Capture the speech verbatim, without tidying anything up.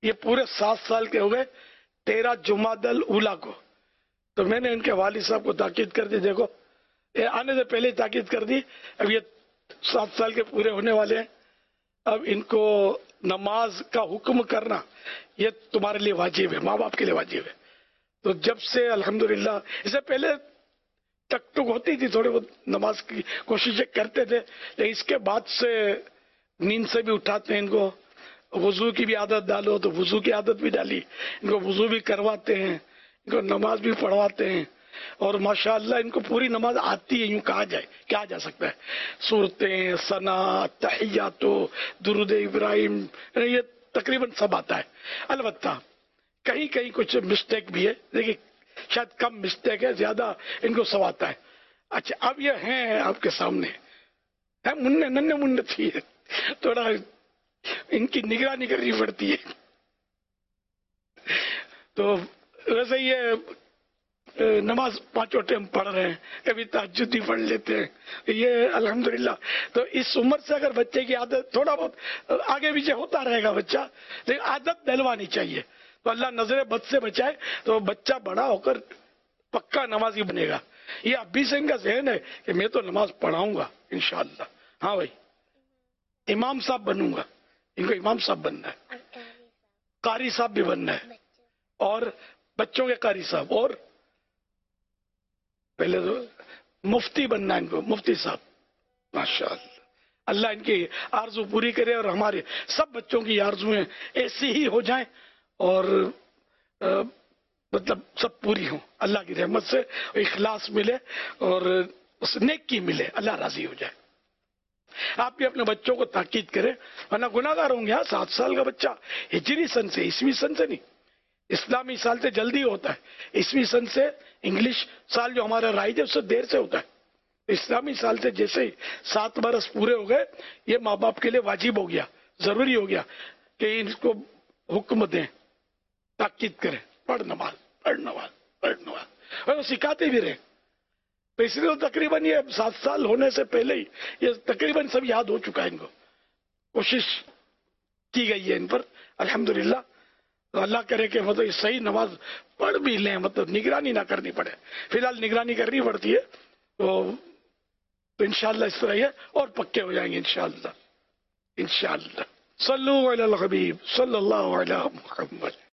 یہ پورے سات سال کے ہو گئے تیرہ جمادی الاولیٰ کو. تو میں نے ان کے والد صاحب کو تاکید کر دی، دیکھو یہ آنے سے پہلے ہی تاکید کر دی، اب یہ سات سال کے پورے ہونے والے ہیں، اب ان کو نماز کا حکم کرنا یہ تمہارے لیے واجب ہے، ماں باپ کے لیے واجب ہے. تو جب سے الحمدللہ، اس سے پہلے ٹک ٹک ہوتی تھی، تھوڑے بہت نماز کی کوششیں کرتے تھے، لیکن اس کے بعد سے نیند سے بھی اٹھاتے ہیں ان کو، وضو کی بھی عادت ڈالو تو وضو کی عادت بھی ڈالی، ان کو وضو بھی کرواتے ہیں، ان کو نماز بھی پڑھواتے ہیں، اور ماشاءاللہ ان کو پوری نماز آتی ہے، یوں کہا جائے کیا جا سکتا ہے. سورتیں، ثنا، تحیات، درود ابراہیم، یہ تقریباً سب آتا ہے. البتہ کہیں کہیں کچھ مسٹیک بھی ہے، لیکن شاید کم مسٹیک ہے، زیادہ ان کو سب آتا ہے. اچھا اب یہ ہیں آپ کے سامنے، منہ ننے منہ تھی، تھوڑا ان کی نگرانی کرنی پڑتی ہے. تو ویسے یہ نماز پانچوں ٹائم پڑھ رہے ہیں، کبھی تہجد بھی پڑھ لیتے ہیں، یہ الحمدللہ. تو اس عمر سے اگر بچے کی عادت، تھوڑا بہت آگے پیچھے ہوتا رہے گا بچہ، لیکن عادت ڈلوانی چاہیے. تو اللہ نظر بد سے بچائے تو بچہ بڑا ہو کر پکا نمازی بنے گا. یہ ابھی سے ان کا ذہن ہے کہ میں تو نماز پڑھاؤں گا انشاءاللہ. ہاں بھائی، امام صاحب بنوں گا، ان کو امام صاحب بننا ہے، قاری صاحب بھی بننا ہے، اور بچوں کے قاری صاحب، اور پہلے تو مفتی بننا ہے ان کو، مفتی صاحب. ماشاءاللہ اللہ ان کی آرزو پوری کرے، اور ہمارے سب بچوں کی آرزویں ایسی ہی ہو جائیں، اور مطلب سب پوری ہوں اللہ کی رحمت سے، اخلاص ملے اور اس نیکی ملے، اللہ راضی ہو جائے. آپ بھی اپنے بچوں کو تاکید کریں، ورنہ گناہ گار ہوں گے. ہاں سات سال کا بچہ ہجری سن سے، عیسوی سن سے نہیں، اسلامی سال سے جلدی ہوتا ہے، عیسوی سن سے انگلش سال جو ہمارا رائج ہے اس سے دیر سے ہوتا ہے. اسلامی سال سے جیسے ہی سات برس پورے ہو گئے، یہ ماں باپ کے لیے واجب ہو گیا، ضروری ہو گیا کہ ان کو حکم دیں، تاکید کریں، پڑھ نماز، پڑھ نماز، پڑھ نماز، اور وہ سکھاتے بھی رہے. تو اس لیے تقریباً یہ سات سال ہونے سے پہلے ہی یہ تقریباً سب یاد ہو چکا ہے ان کو، کوشش کی گئی ہے ان پر الحمدللہ. تو اللہ کرے کہ مطلب صحیح نماز پڑھ بھی لیں، مطلب نگرانی نہ کرنی پڑے. فی الحال نگرانی کرنی پڑتی ہے، تو تو انشاءاللہ اس طرح یہ اور پکے ہو جائیں گے انشاءاللہ. انشاءاللہ صلو علی الحبیب صلی اللہ علیہ محمد.